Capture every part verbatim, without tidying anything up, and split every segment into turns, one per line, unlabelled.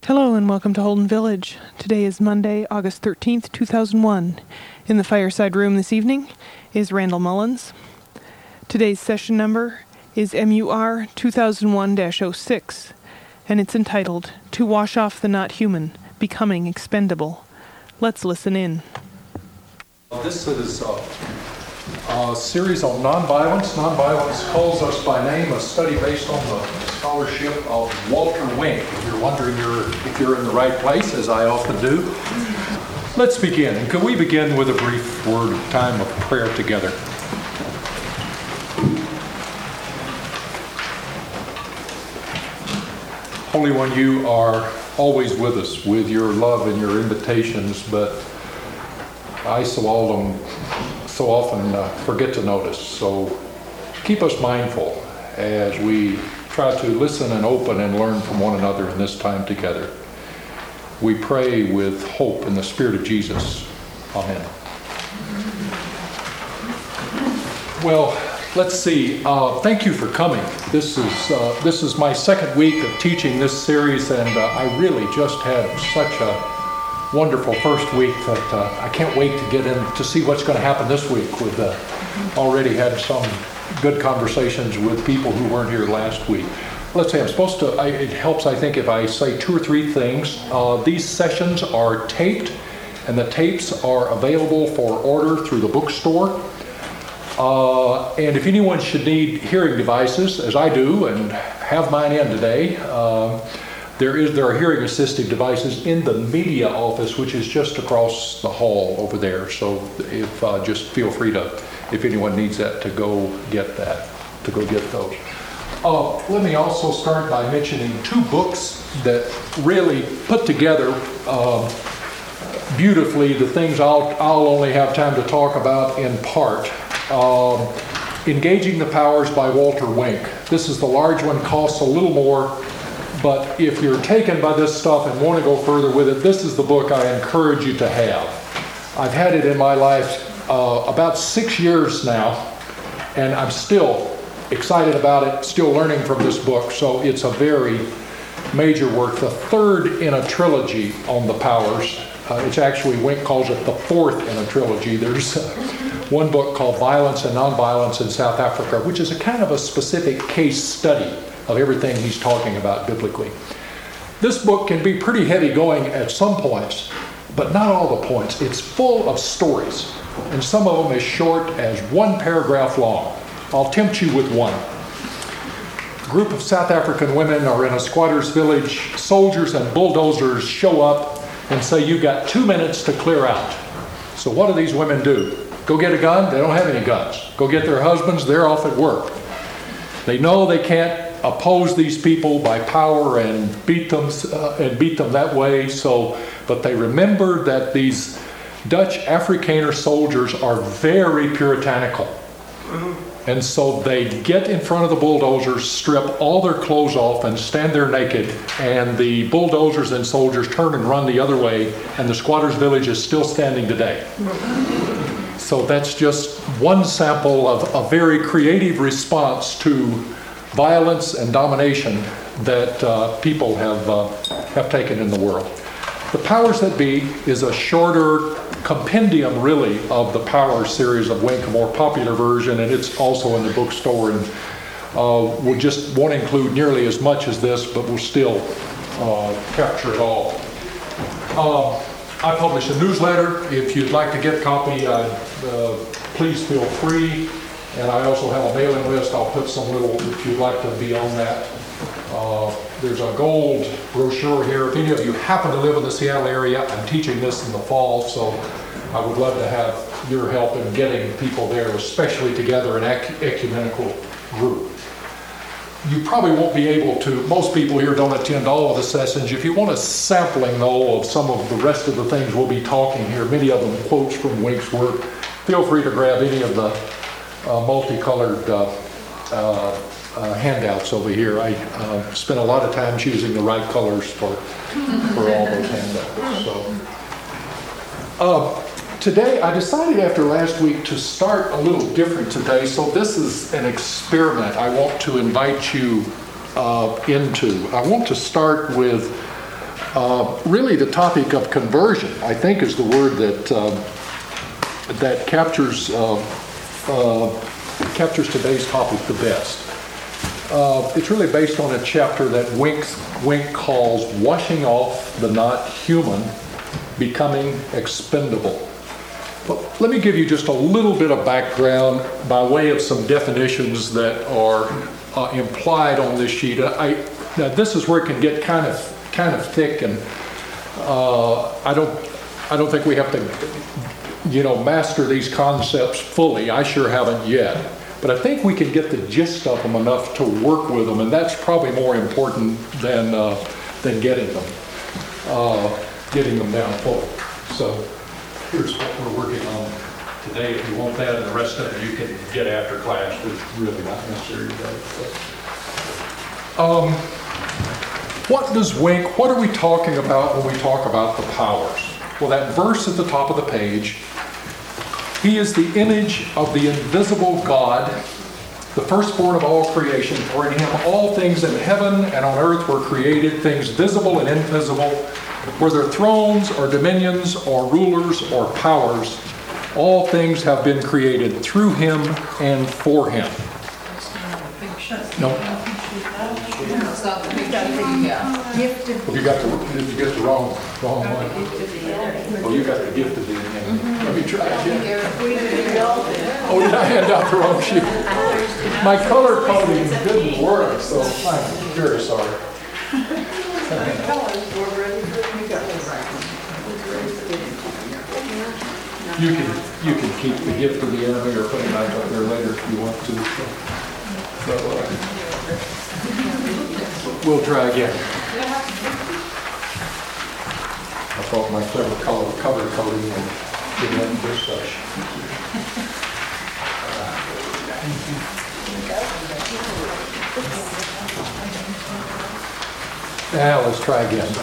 Hello and welcome to Holden Village. Today is Monday, August thirteenth, two thousand one. In the fireside room this evening is Randall Mullins. Today's session number is M U R two thousand one dash oh six, and it's entitled, To Wash Off the Not Human, Becoming Expendable. Let's listen in.
This is a, a series on nonviolence. Nonviolence calls us by name, a study based on the scholarship of Walter Wink. If you're wondering you're, if you're in the right place, as I often do, let's begin. And can we begin with a brief word of time of prayer together? Holy One, you are always with us with your love and your invitations, but I so often, so often uh, forget to notice. So keep us mindful as we try to listen and open and learn from one another in this time together. We pray with hope in the Spirit of Jesus. Amen. Well, let's see. Uh, thank you for coming. This is uh, this is my second week of teaching this series, and uh, I really just had such a wonderful first week that uh, I can't wait to get in to see what's going to happen this week. With uh, already had some good conversations with people who weren't here last week. Let's say I'm supposed to, I, it helps I think if I say two or three things. Uh, these sessions are taped, and the tapes are available for order through the bookstore. Uh, and if anyone should need hearing devices, as I do and have mine in today, uh, there is there are hearing assistive devices in the media office, which is just across the hall over there. So if uh, just feel free to, if anyone needs that, to go get that, to go get those. Uh, let me also start by mentioning two books that really put together uh, beautifully the things I'll, I'll only have time to talk about in part. Um, Engaging the Powers by Walter Wink. This is the large one, costs a little more, but if you're taken by this stuff and want to go further with it, this is the book I encourage you to have. I've had it in my life uh, about six years now, and I'm still excited about it, still learning from this book, so it's a very major work. The third in a trilogy on the powers. Uh, it's actually, Wink calls it the fourth in a trilogy. There's uh, one book called Violence and Nonviolence in South Africa, which is a kind of a specific case study of everything he's talking about biblically. This book can be pretty heavy going at some points, but not all the points. It's full of stories, and some of them as short as one paragraph long. I'll tempt you with one. A group of South African women are in a squatter's village. Soldiers and bulldozers show up and say, "You've got two minutes to clear out." So what do these women do? Go get a gun? They don't have any guns. Go get their husbands? They're off at work. They know they can't oppose these people by power and beat them uh, and beat them that way. So, but they remember that these Dutch Afrikaner soldiers are very puritanical. And so they get in front of the bulldozers, strip all their clothes off, and stand there naked. And the bulldozers and soldiers turn and run the other way, and the squatters' village is still standing today. So that's just one sample of a very creative response to violence and domination that uh, people have uh, have taken in the world. The Powers That Be is a shorter compendium, really, of the Powers series of Wink, a more popular version, and it's also in the bookstore, and uh, we just won't include nearly as much as this, but we'll still uh, capture it all. Uh, I publish a newsletter. If you'd like to get a copy, uh, uh, please feel free. And I also have a mailing list. I'll put some little, if you'd like to be on that. Uh, there's a gold brochure here. If any of you happen to live in the Seattle area, I'm teaching this in the fall, so I would love to have your help in getting people there, especially together in an ecumenical group. You probably won't be able to, most people here don't attend all of the sessions. If you want a sampling, though, of some of the rest of the things we'll be talking here, many of them quotes from Wink's work, feel free to grab any of the uh, multicolored uh, uh, uh, handouts over here. I uh, spent a lot of time choosing the right colors for, for all those handouts. So, uh, Today, I decided after last week to start a little different today, so this is an experiment I want to invite you uh, into. I want to start with Uh, really, the topic of conversion, I think, is the word that uh, that captures uh, uh, captures today's topic the best. Uh, it's really based on a chapter that Wink, Wink calls "Washing Off the Not Human, Becoming Expendable." But let me give you just a little bit of background by way of some definitions that are uh, implied on this sheet. I, now this is where it can get kind of kind of thick, and uh, I don't I don't think we have to you know master these concepts fully. I sure haven't yet, but I think we can get the gist of them enough to work with them, and that's probably more important than uh, than getting them uh, getting them down full. So here's what we're working on today. If you want that, and the rest of it you can get after class. It's really not necessary today. But, um, what does Wink, what are we talking about when we talk about the powers? Well, that verse at the top of the page, he is the image of the invisible God, the firstborn of all creation. For in him all things in heaven and on earth were created, things visible and invisible, whether thrones or dominions or rulers or powers, all things have been created through him and for him. No. Well, you got the you get the wrong wrong one. Oh, you got the gift of the enemy. Let me try again. Oh, did I hand out the wrong sheet? My color coding didn't work, so I'm very sorry. You can you can keep the gift of the enemy or put it back up there later if you want to. So, so uh, we'll try again. I thought my clever color color coding and didn't let me do such. Now let's try again.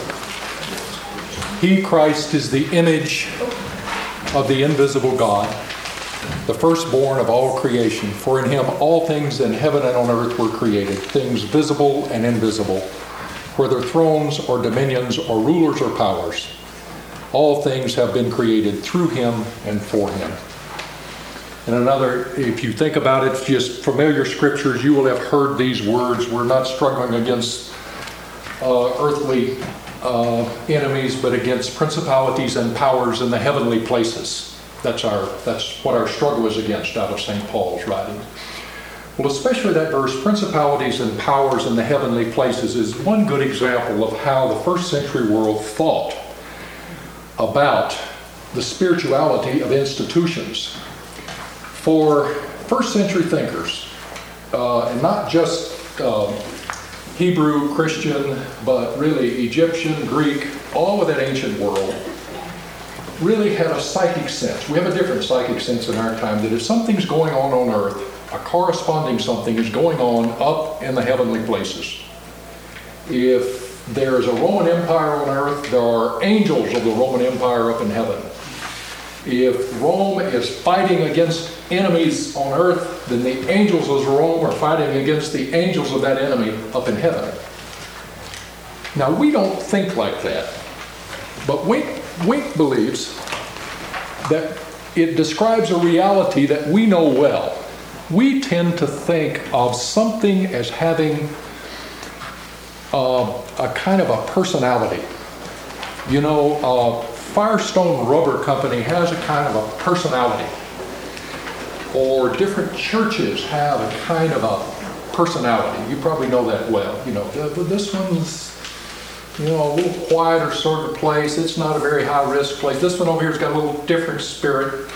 He, Christ, is the image of the invisible God, the firstborn of all creation. For in him all things in heaven and on earth were created, things visible and invisible, whether thrones or dominions or rulers or powers. All things have been created through him and for him. And another, if you think about it, just familiar scriptures, you will have heard these words. We're not struggling against uh, earthly Uh, enemies, but against principalities and powers in the heavenly places. That's our that's what our struggle is against out of Saint Paul's writing. Well, especially that verse, principalities and powers in the heavenly places, is one good example of how the first century world thought about the spirituality of institutions. For first century thinkers, uh, and not just uh, Hebrew, Christian, but really Egyptian, Greek, all of that ancient world, really had a psychic sense. We have a different psychic sense in our time that if something's going on on earth, a corresponding something is going on up in the heavenly places. If there is a Roman Empire on earth, there are angels of the Roman Empire up in heaven. If Rome is fighting against enemies on earth, then the angels of Rome are fighting against the angels of that enemy up in heaven. Now, we don't think like that, but Wink, Wink believes that it describes a reality that we know well. We tend to think of something as having uh, a kind of a personality. You know, uh, Firestone Rubber Company has a kind of a personality. Or different churches have a kind of a personality. You probably know that well. You know, this one's, you know, a little quieter sort of place. It's not a very high risk place. This one over here's got a little different spirit.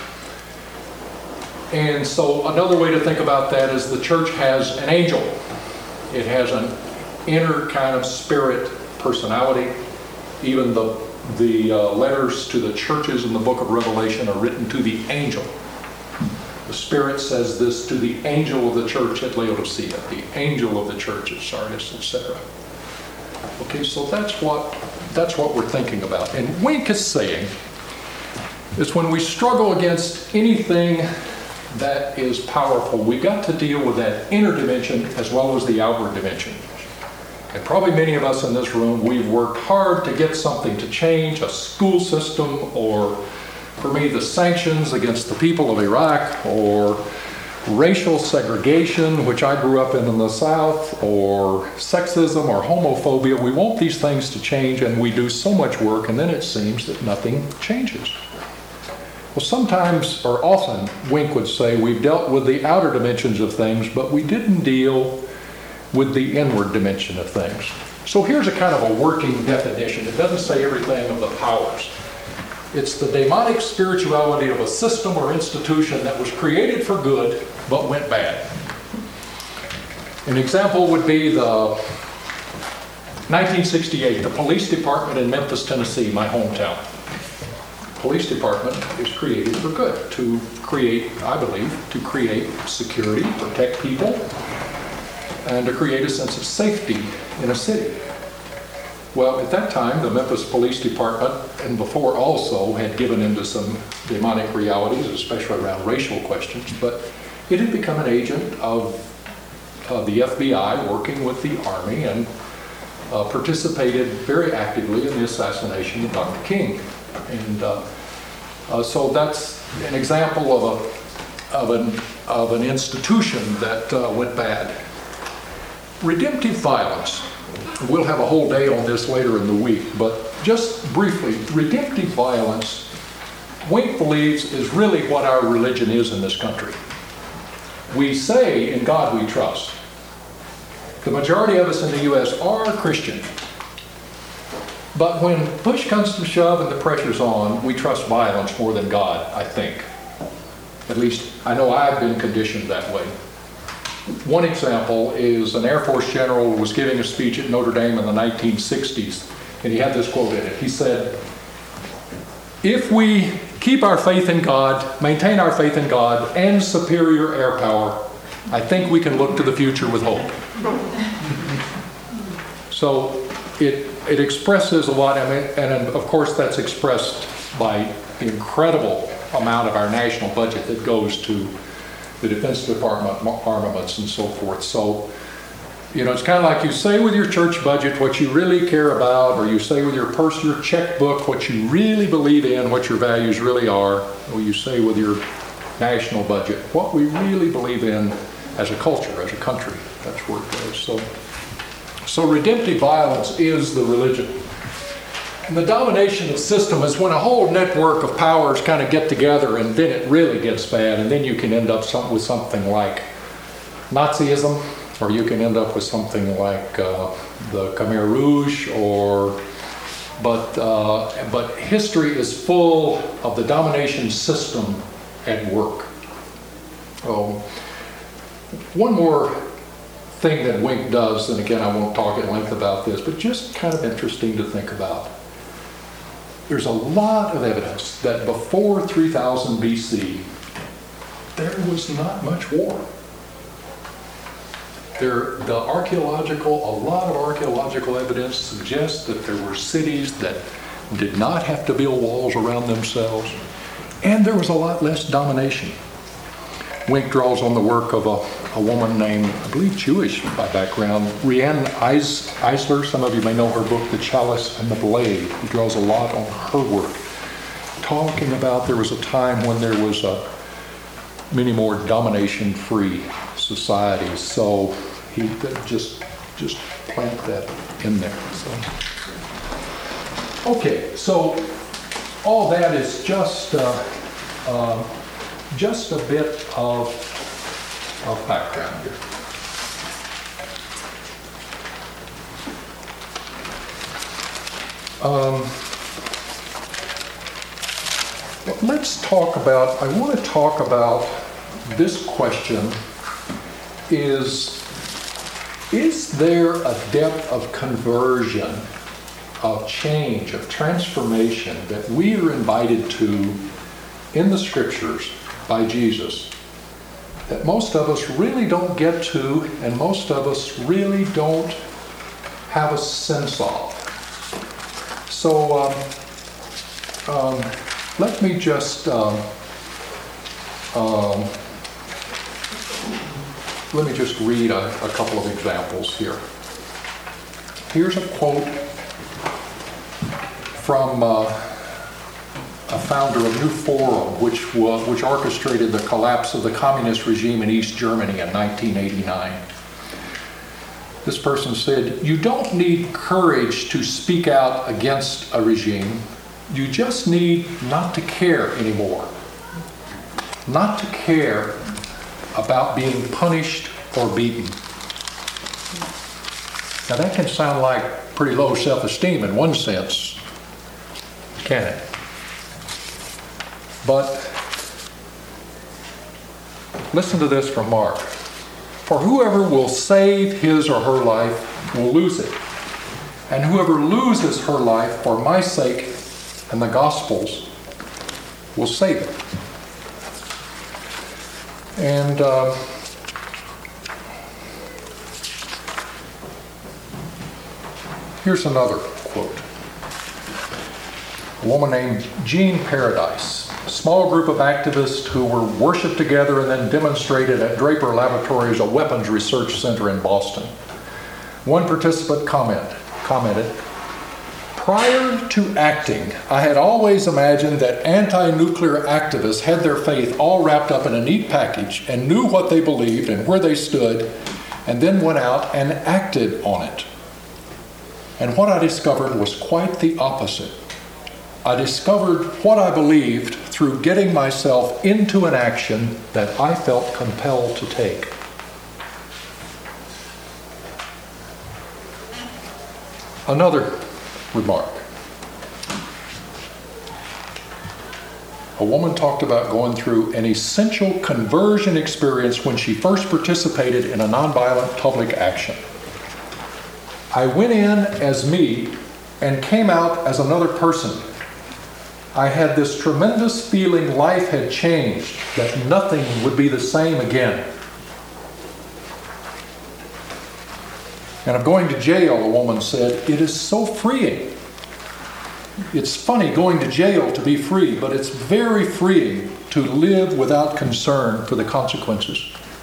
And so another way to think about that is the church has an angel. It has an inner kind of spirit personality. Even the The uh, letters to the churches in the book of Revelation are written to the angel. The Spirit says this to the angel of the church at Laodicea, the angel of the church at Sardis, et cetera. Okay, so that's what that's what we're thinking about. And Wink is saying is when we struggle against anything that is powerful, we've got to deal with that inner dimension as well as the outward dimension. And probably many of us in this room, we've worked hard to get something to change, a school system, or for me, the sanctions against the people of Iraq, or racial segregation, which I grew up in in the South, or sexism or homophobia. We want these things to change, and we do so much work, and then it seems that nothing changes. Well, sometimes, or often, Wink would say, we've dealt with the outer dimensions of things, but we didn't deal with the inward dimension of things. So here's a kind of a working definition. It doesn't say everything of the powers. It's the demonic spirituality of a system or institution that was created for good, but went bad. An example would be the nineteen sixty-eight, the police department in Memphis, Tennessee, my hometown. Police department is created for good, to create, I believe, to create security, protect people, and to create a sense of safety in a city. Well, at that time, the Memphis Police Department, and before also, had given into some demonic realities, especially around racial questions, but it had become an agent of uh, the F B I working with the Army, and uh, participated very actively in the assassination of Doctor King. And uh, uh, so that's an example of, a, of, an, of an institution that uh, went bad. Redemptive violence. We'll have a whole day on this later in the week, but just briefly, redemptive violence, Wink believes, is really what our religion is in this country. We say, in God we trust. The majority of us in the U S are Christian. But when push comes to shove and the pressure's on, we trust violence more than God, I think. At least, I know I've been conditioned that way. One example is an Air Force general was giving a speech at Notre Dame in the nineteen sixties, and he had this quote in it. He said, "If we keep our faith in God, maintain our faith in God and superior air power, I think we can look to the future with hope." So it, it expresses a lot, I mean, and of course that's expressed by the incredible amount of our national budget that goes to the Defense Department, armaments, and so forth. So, you know, it's kind of like you say with your church budget what you really care about, or you say with your purse, your checkbook, what you really believe in, what your values really are, or you say with your national budget, what we really believe in as a culture, as a country. That's where it goes. So, so redemptive violence is the religion. And the domination of the system is when a whole network of powers kind of get together, and then it really gets bad, and then you can end up some, with something like Nazism, or you can end up with something like uh, the Khmer Rouge, or, but, uh, but history is full of the domination system at work. Oh, one more thing that Wink does, and again I won't talk at length about this, but just kind of interesting to think about. There's a lot of evidence that before three thousand B C, there was not much war. There, the archaeological, a lot of archaeological evidence suggests that there were cities that did not have to build walls around themselves, and there was a lot less domination. Wink draws on the work of a, a woman named, I believe Jewish by background, Riane Eisler. Some of you may know her book, The Chalice and the Blade. He draws a lot on her work, talking about there was a time when there was a many more domination-free societies. So he just just plant that in there. So, okay, so all that is just. Uh, uh, Just a bit of, of background here. Um, let's talk about, I want to talk about this question is, is there a depth of conversion, of change, of transformation that we are invited to in the scriptures by Jesus that most of us really don't get to, and most of us really don't have a sense of. So um, um, let me just um, um, let me just read a, a couple of examples here. Here's a quote from uh, a founder of New Forum, which, was, which orchestrated the collapse of the communist regime in East Germany in nineteen eighty-nine. This person said, "You don't need courage to speak out against a regime. You just need not to care anymore. Not to care about being punished or beaten." Now that can sound like pretty low self-esteem in one sense, can it? But listen to this from Mark. "For whoever will save his or her life will lose it. And whoever loses her life for my sake and the gospel's will save it." And uh, here's another quote. A woman named Jean Paradise. A small group of activists who were worshiped together and then demonstrated at Draper Laboratories, a weapons research center in Boston. One participant comment, commented, "Prior to acting, I had always imagined that anti-nuclear activists had their faith all wrapped up in a neat package and knew what they believed and where they stood, and then went out and acted on it. And what I discovered was quite the opposite. I discovered what I believed through getting myself into an action that I felt compelled to take." Another remark. A woman talked about going through an essential conversion experience when she first participated in a nonviolent public action. "I went in as me and came out as another person. I had this tremendous feeling life had changed, that nothing would be the same again. And of going to jail," a woman said, "it is so freeing. It's funny going to jail to be free, but it's very freeing to live without concern for the consequences."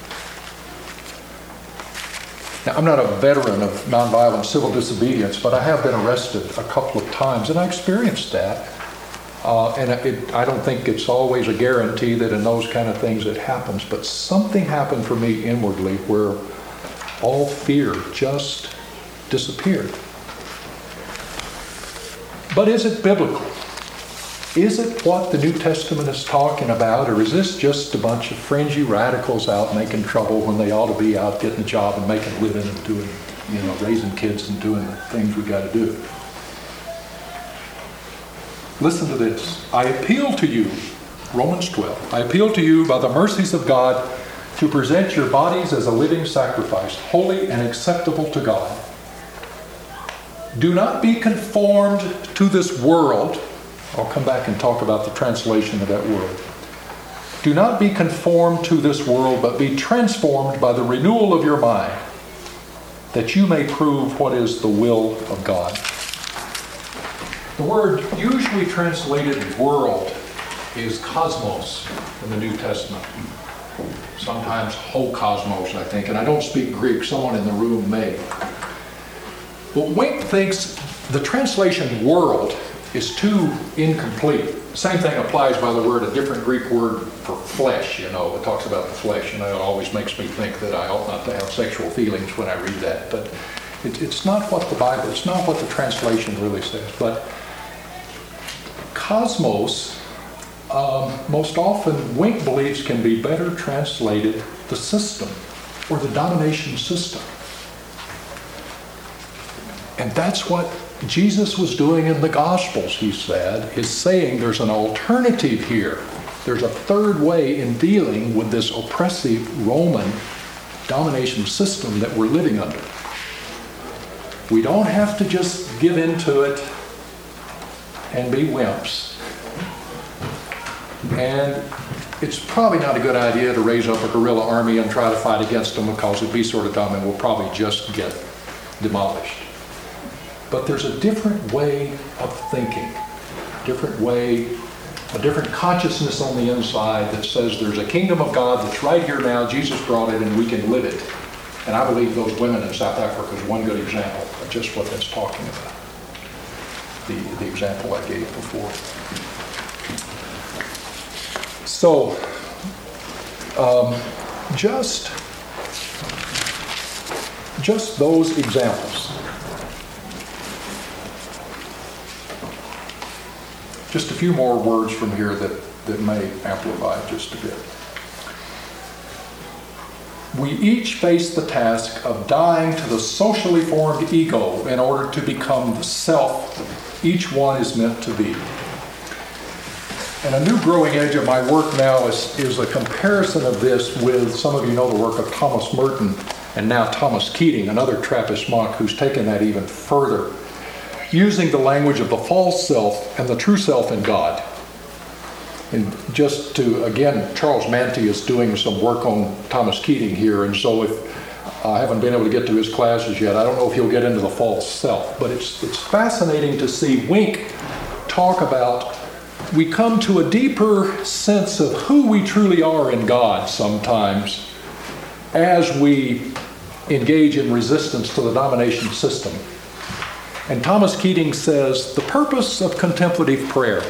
Now, I'm not a veteran of nonviolent civil disobedience, but I have been arrested a couple of times, and I experienced that. Uh, and it, I don't think it's always a guarantee that in those kind of things it happens, but something happened for me inwardly where all fear just disappeared. But is it biblical? Is it what the New Testament is talking about, or is this just a bunch of fringy radicals out making trouble when they ought to be out getting a job and making a living and doing, you know, raising kids and doing the things we got to do? Listen to this. "I appeal to you," Romans twelve, "I appeal to you by the mercies of God to present your bodies as a living sacrifice, holy and acceptable to God. Do not be conformed to this world." I'll come back and talk about the translation of that word. "Do not be conformed to this world, but be transformed by the renewal of your mind, that you may prove what is the will of God." The word usually translated world is cosmos in the New Testament. Sometimes whole cosmos, I think, and I don't speak Greek. Someone in the room may. But Wink thinks the translation world is too incomplete. Same thing applies, by the word, a different Greek word for flesh, you know, it talks about the flesh, and it always makes me think that I ought not to have sexual feelings when I read that. But it, it's not what the Bible, it's not what the translation really says. But cosmos, um, most often, Wink believes can be better translated the system or the domination system. And that's what Jesus was doing in the Gospels, he said, is saying there's an alternative here. There's a third way in dealing with this oppressive Roman domination system that we're living under. We don't have to just give in to it and be wimps. And it's probably not a good idea to raise up a guerrilla army and try to fight against them, because it'd be sort of dumb and we'll probably just get demolished. But there's a different way of thinking, different way, a different consciousness on the inside that says there's a kingdom of God that's right here now, Jesus brought it, and we can live it. And I believe those women in South Africa is one good example of just what that's talking about, the, the example I gave before. So, um, just, just those examples. Just a few more words from here that, that may amplify just a bit. We each face the task of dying to the socially formed ego in order to become the self each one is meant to be. And a new growing edge of my work now is, is a comparison of this with, some of you know the work of Thomas Merton and now Thomas Keating, another Trappist monk who's taken that even further, using the language of the false self and the true self in God. And just to, again, Charles Manty is doing some work on Thomas Keating here, and so if I haven't been able to get to his classes yet, I don't know if he'll get into the false self, but it's, it's fascinating to see Wink talk about, we come to a deeper sense of who we truly are in God sometimes as we engage in resistance to the domination system. And Thomas Keating says, the purpose of contemplative prayer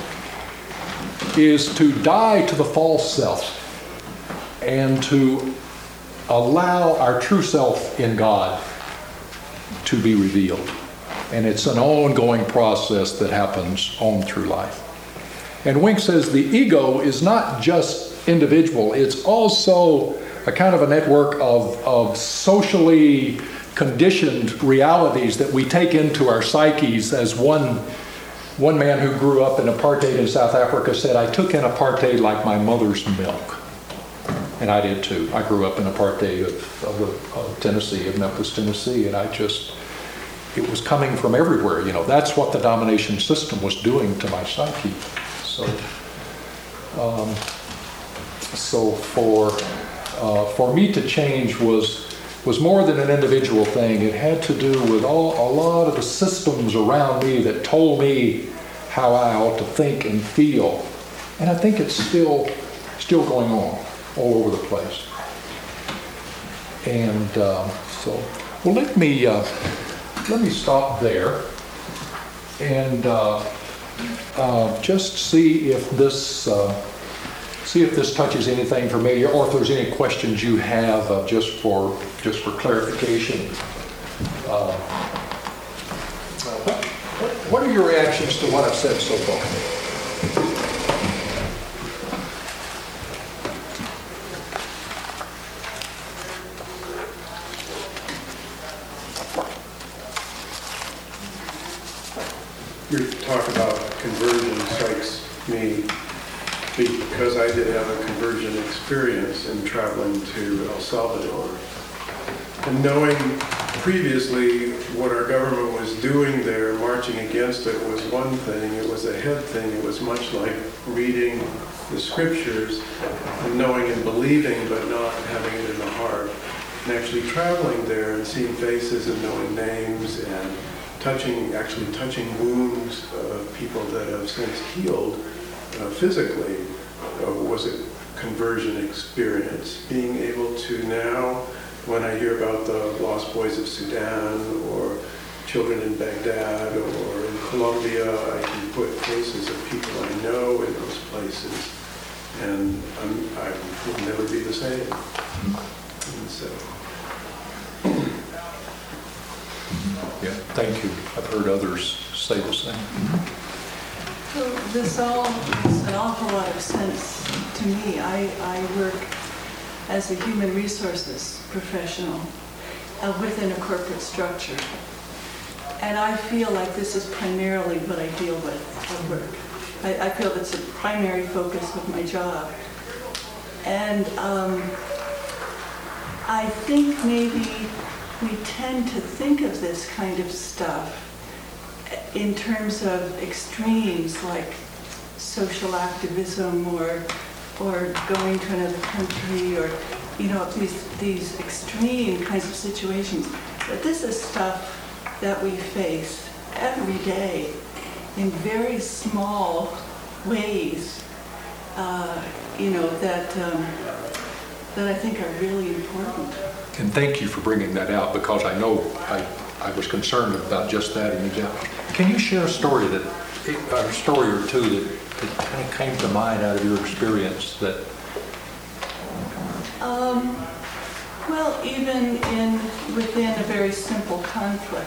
is to die to the false self and to allow our true self in God to be revealed. And it's an ongoing process that happens on through life. And Wink says the ego is not just individual, it's also a kind of a network of, of socially conditioned realities that we take into our psyches. As one one man who grew up in apartheid in South Africa said, I took in apartheid like my mother's milk. And I did too. I grew up in apartheid of, of, of Tennessee, of Memphis, Tennessee, and I just, it was coming from everywhere. You know, that's what the domination system was doing to my psyche. So, um, so for uh, for me to change was was more than an individual thing. It had to do with all, a lot of the systems around me that told me how I ought to think and feel. And I think it's still still going on all over the place. And um, so, well, let me uh, let me stop there and uh, uh, just see if this. Uh, See if this touches anything familiar, or if there's any questions you have uh, just for just for clarification. Uh, what, what, what are your reactions to what I've said so far?
Your talk about conversion strikes me, because I did have a conversion experience in traveling to El Salvador. And knowing previously what our government was doing there, marching against it, was one thing. It was a head thing. It was much like reading the scriptures and knowing and believing, but not having it in the heart. And actually traveling there and seeing faces and knowing names and touching, actually touching wounds of people that have since healed Uh, physically uh, was a conversion experience. Being able to now, when I hear about the Lost Boys of Sudan or children in Baghdad or in Colombia, I can put faces of people I know in those places, and I'm, I will never be the same. And so,
Yeah, thank you. I've heard others say the same.
So this all makes an awful lot of sense to me. I, I work as a human resources professional uh, within a corporate structure. And I feel like this is primarily what I deal with at work. I, I feel it's a primary focus of my job. And um, I think maybe we tend to think of this kind of stuff in terms of extremes like social activism or or going to another country, or you know, these these extreme kinds of situations. But this is stuff that we face every day in very small ways, uh, you know, that um, that I think are really important.
and thank you for bringing that out, because I know I, I was concerned about just that in the example. Can you share a story that, a story or two that, that kind of came to mind out of your experience that?
Um, well, even in within a very simple conflict,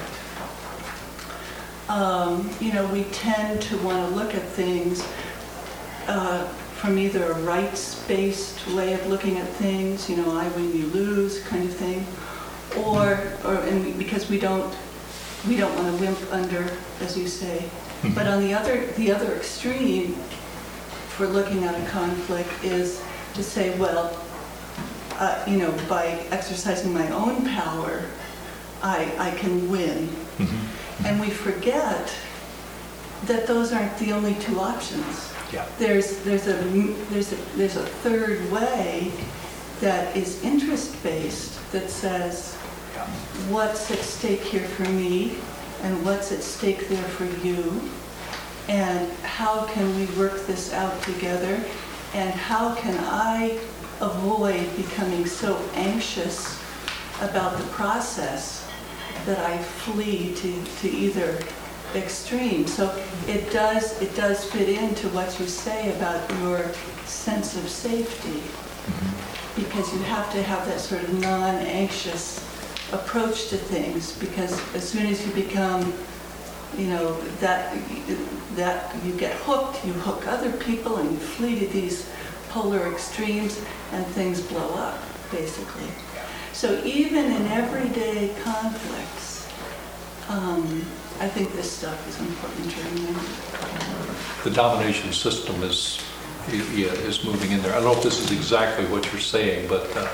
um, you know, we tend to want to look at things uh, from either a rights-based way of looking at things, you know, I win, you lose kind of thing, or or and because we don't we don't want to limp under, as you say. Mm-hmm. But on the other the other extreme for looking at a conflict is to say, well, Uh, you know, by exercising my own power, I, I can win. Mm-hmm. And we forget that those aren't the only two options.
Yeah.
There's there's a there's a there's a third way that is interest-based that says, yeah, what's at stake here for me, and what's at stake there for you, and how can we work this out together, and how can I avoid becoming so anxious about the process that I flee to, to either extreme. So it does it does fit into what you say about your sense of safety, because you have to have that sort of non-anxious approach to things, because as soon as you become, you know, that that you get hooked, you hook other people and you flee to these polar extremes, and things blow up, basically. So even in everyday conflicts, um, I think this stuff is important to remember.
The domination system is, yeah, is moving in there. I don't know if this is exactly what you're saying, but uh,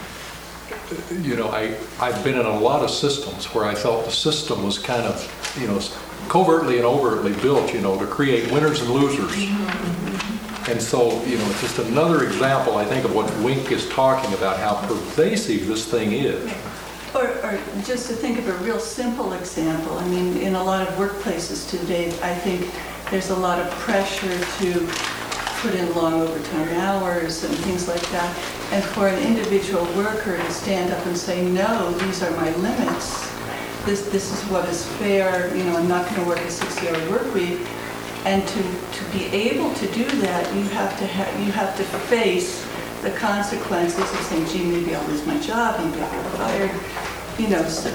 you know, I, I've been in a lot of systems where I felt the system was kind of, you know, covertly and overtly built, you know, to create winners and losers. Mm-hmm. And so, you know, it's just another example, I think, of what Wink is talking about, how pervasive this thing is.
Or, or just to think of a real simple example, I mean, in a lot of workplaces today, I think there's a lot of pressure to put in long overtime hours and things like that. And for an individual worker to stand up and say, no, these are my limits. This, this is what is fair. You know, I'm not going to work a sixty-hour work week. And to, to be able to do that, you have to ha- you have to face the consequences of saying, gee, maybe I'll lose my job, maybe I'll get fired, you know, so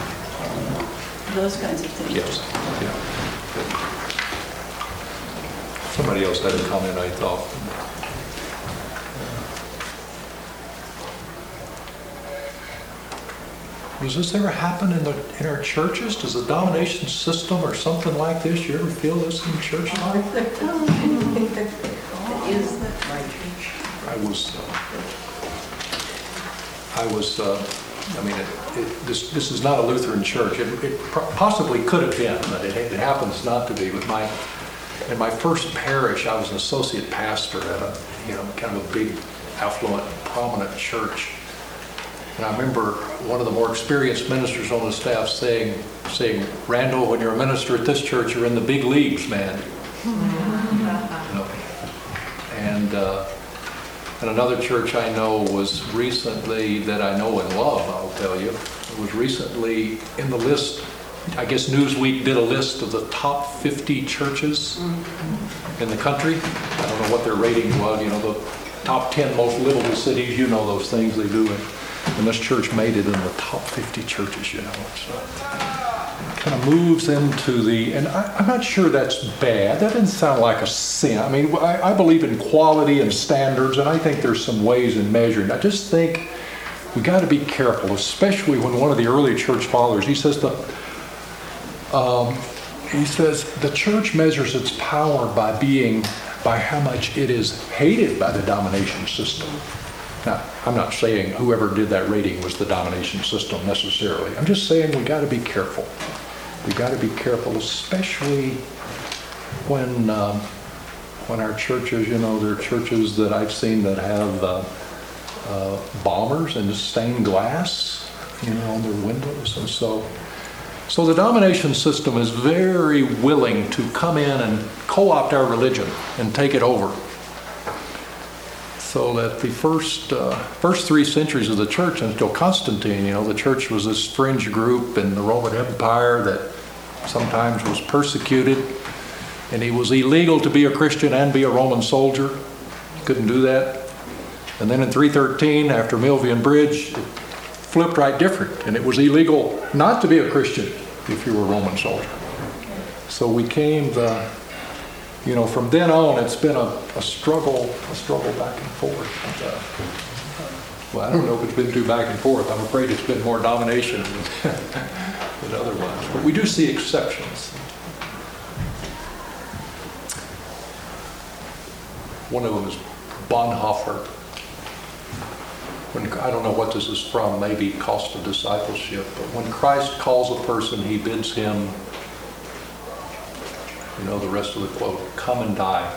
those kinds of things.
Yes. Yeah. Somebody else had a comment, I thought. Does this ever happen in the in our churches? Does the domination system or something like this, you ever feel this in church life?
Is that my church?
I was, uh, I was, uh, I mean, it, it, this this is not a Lutheran church. It, it possibly could have been, but it, it happens not to be. With my, in my first parish, I was an associate pastor at a, you know, kind of a big, affluent, prominent church. And I remember one of the more experienced ministers on the staff saying, saying, Randall, when you're a minister at this church, you're in the big leagues, man. You know? And uh, and another church I know was recently, that I know and love, I'll tell you, was recently in the list. I guess Newsweek did a list of the top fifty churches in the country. I don't know what their rating was. You know, the top ten most livable cities. You know those things they do. And this church made it in the top fifty churches, you know. So it kind of moves into the, and I, I'm not sure that's bad. That doesn't sound like a sin. I mean, I, I believe in quality and standards, and I think there's some ways in measuring. I just think we got to be careful, especially when one of the early church fathers, he says the, um, he says the church measures its power by being, by how much it is hated by the domination system. Now, I'm not saying whoever did that rating was the domination system necessarily. I'm just saying we got to be careful. We got to be careful, especially when um, when our churches, you know, there are churches that I've seen that have uh, uh, bombers and stained glass, you know, on their windows, and so. So the domination system is very willing to come in and co-opt our religion and take it over. So that the first uh, first three centuries of the church until Constantine, you know, the church was this fringe group in the Roman Empire that sometimes was persecuted, and it was illegal to be a Christian and be a Roman soldier. Couldn't do that. And then in three thirteen, after Milvian Bridge, it flipped right different, and it was illegal not to be a Christian if you were a Roman soldier. So we came the You know, from then on, it's been a, a struggle, a struggle back and forth. And, uh, well, I don't know if it's been too back and forth. I'm afraid it's been more domination than, than otherwise. But we do see exceptions. One of them is Bonhoeffer. When, I don't know what this is from, maybe Cost of Discipleship, but when Christ calls a person, he bids him, you know the rest of the quote, come and die.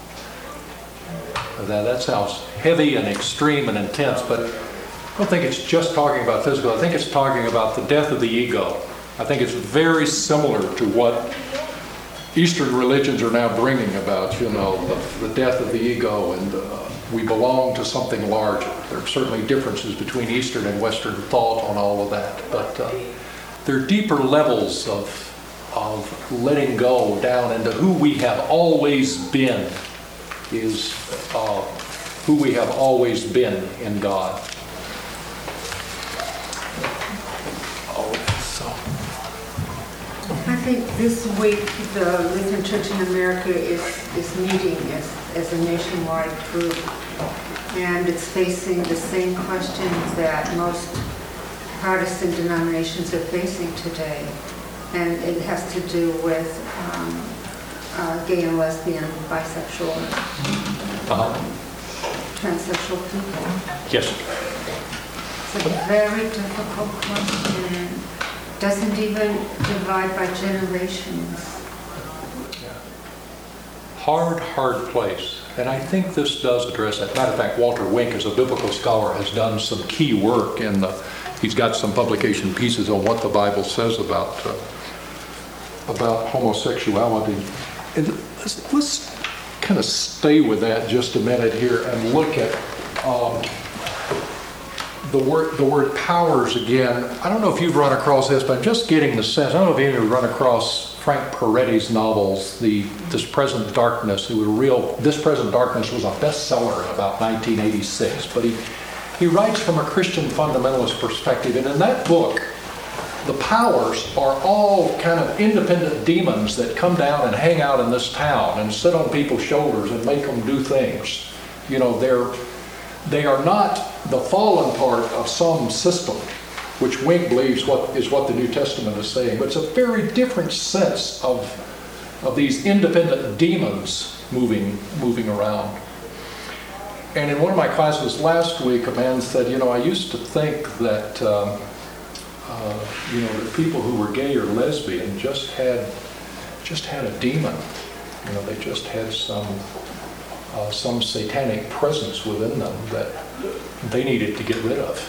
That, that sounds heavy and extreme and intense, but I don't think it's just talking about physical. I think it's talking about the death of the ego. I think it's very similar to what Eastern religions are now bringing about, you know, the, the death of the ego, and uh, we belong to something larger. There are certainly differences between Eastern and Western thought on all of that, but uh, there are deeper levels of of letting go down into who we have always been is uh, who we have always been in God. Oh, so.
I think this week the Lutheran Church in America is, is meeting as, as a nationwide group, and it's facing the same questions that most Protestant denominations are facing today. And it has to do with um, uh, gay and lesbian, bisexual,
Uh-huh.
transsexual people.
Yes.
It's a very difficult question. Doesn't even divide by generations.
Hard, hard place. And I think this does address that. Matter of fact, Walter Wink, as a biblical scholar, has done some key work in the, he's got some publication pieces on what the Bible says about uh, about homosexuality. And let's, let's kind of stay with that just a minute here and look at um, the word the word powers again. I don't know if you've run across this, but I'm just getting the sense. I don't know if any of you run across Frank Peretti's novels, the This Present Darkness. It was a real. This Present Darkness was a bestseller in about nineteen eighty-six. But he he writes from a Christian fundamentalist perspective, and in that book, the powers are all kind of independent demons that come down and hang out in this town and sit on people's shoulders and make them do things. You know, they're they are not the fallen part of some system, which Wink believes what is what the New Testament is saying. But it's a very different sense of of these independent demons moving moving around. And in one of my classes last week, a man said, you know, I used to think that um, uh, you know, that people who were gay or lesbian just had just had a demon. You know, they just had some uh, some satanic presence within them that they needed to get rid of.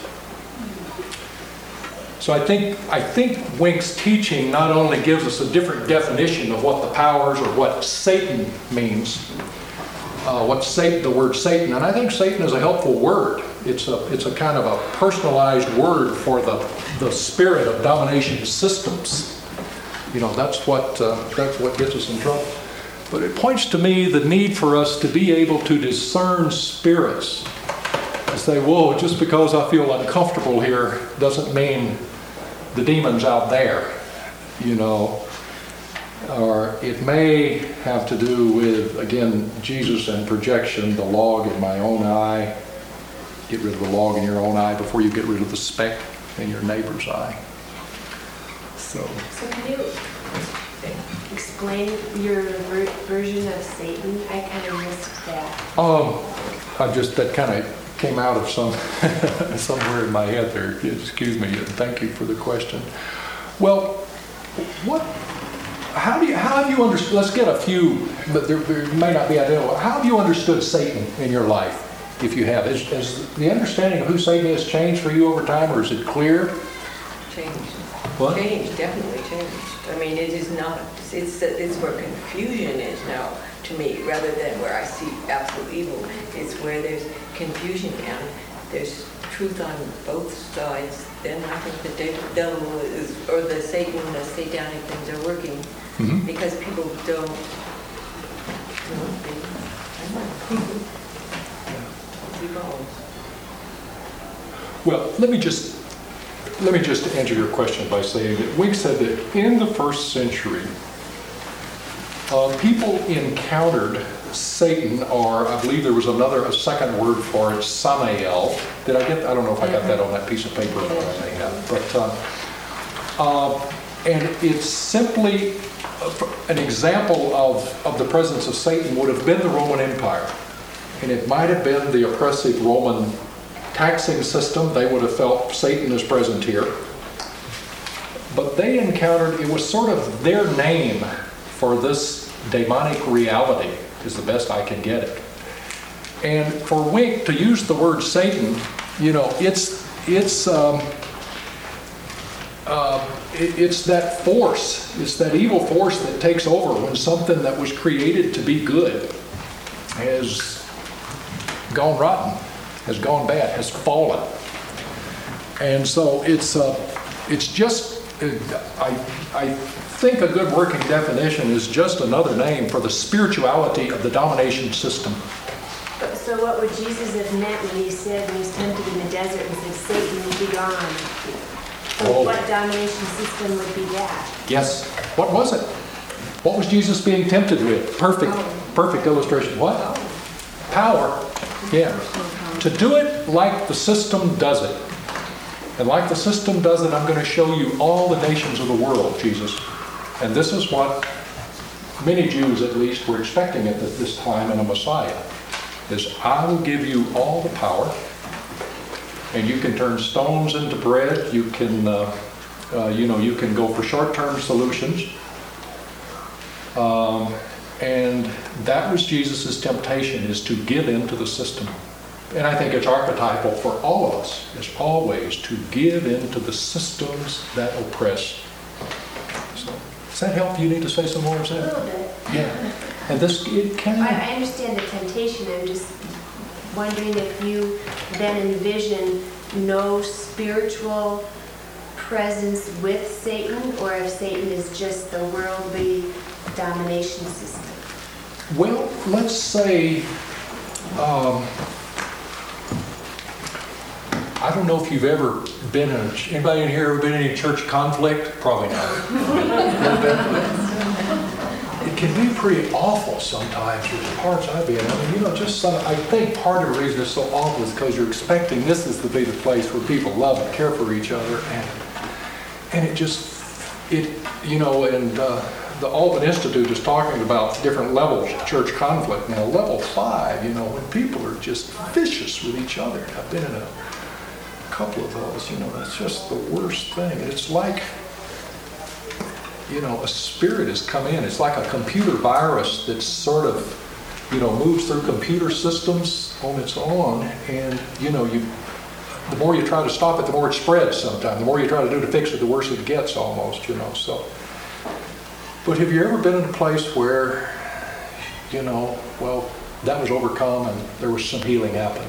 So I think I think Wink's teaching not only gives us a different definition of what the powers or what Satan means, uh, what Satan, the word Satan, and I think Satan is a helpful word. It's a it's a kind of a personalized word for the the spirit of domination systems. You know, that's what uh, that's what gets us in trouble. But it points to me the need for us to be able to discern spirits. I say, whoa, just because I feel uncomfortable here doesn't mean the demon's out there, you know. Or it may have to do with, again, Jesus and projection, the log in my own eye. Get rid of the log in your own eye before you get rid of the speck in your neighbor's eye. So,
so can you explain your ver- version of Satan? I kind of missed that.
um, I just, that kind of came out of some somewhere in my head there. Excuse me, and thank you for the question. Well, what, how do you, how have you understood, let's get a few, but there, there may not be identical. How have you understood Satan in your life, if you have? Has, has the understanding of who Satan is changed for you over time, or is it clear?
Changed.
What?
Changed, definitely changed. I mean, it is not, it's, it's where confusion is now to me, rather than where I see absolute evil. It's where there's confusion and there's truth on both sides, then I think the de- devil is, or the Satan, the satanic things are working
Mhm.
because people don't, you know, they, I don't know, evolve.
Well, let me just let me just answer your question by saying that Wink said that in the first century, uh, people encountered Satan, or I believe there was another, a second word for it, Samael. Did I get? I don't know if I got that on that piece of paper or not. I may have, but uh, uh, and it's simply uh, an example of of the presence of Satan would have been the Roman Empire, and it might have been the oppressive Roman taxing system. They would have felt Satan is present here. But they encountered, it was sort of their name for this demonic reality, is the best I can get it. And for Wink to use the word Satan, you know, it's it's um, uh, it, it's that force, it's that evil force that takes over when something that was created to be good has gone rotten, has gone bad, has fallen. And so it's uh, it's just, I, I think a good working definition is just another name for the spirituality of the domination system.
So what would Jesus have meant when he said, when he was tempted in the desert and said, Satan, be gone? So
Oh.
what domination system would be that?
Yes. What was it? What was Jesus being tempted with? Perfect, perfect illustration. What? Power. Yeah. To do it like the system does it. And like the system does it, I'm going to show you all the nations of the world, Jesus. And this is what many Jews, at least, were expecting at this time in a Messiah, is I will give you all the power, and you can turn stones into bread. You can, uh, uh, you know, you can go for short-term solutions. Um, and that was Jesus' temptation, is to give in to the system. And I think it's archetypal for all of us, is always to give in to the systems that oppress. So, does that help? You need to say some more, is
A
that?
little bit.
Yeah. And this, it can...
I, I understand the temptation. I'm just wondering if you then envision no spiritual presence with Satan, or if Satan is just the worldly domination system.
Well, let's say... Um, I don't know if you've ever been in, a, anybody in here ever been in any church conflict? Probably not. It can be pretty awful sometimes with the parts I've been in. I mean, you know, just some, I think part of the reason it's so awful is because you're expecting this is to be the place where people love and care for each other, and and it just, it, you know, and uh, the Alban Institute is talking about different levels of church conflict. Now, level five, you know, when people are just vicious with each other. I've been in a couple of those, you know, that's just the worst thing. And it's like, you know, a spirit has come in. It's like a computer virus that sort of, you know, moves through computer systems on its own. And, you know, you, the more you try to stop it, the more it spreads sometimes. The more you try to do to fix it, the worse it gets almost, you know, so. But have you ever been in a place where, you know, well, that was overcome and there was some healing happened?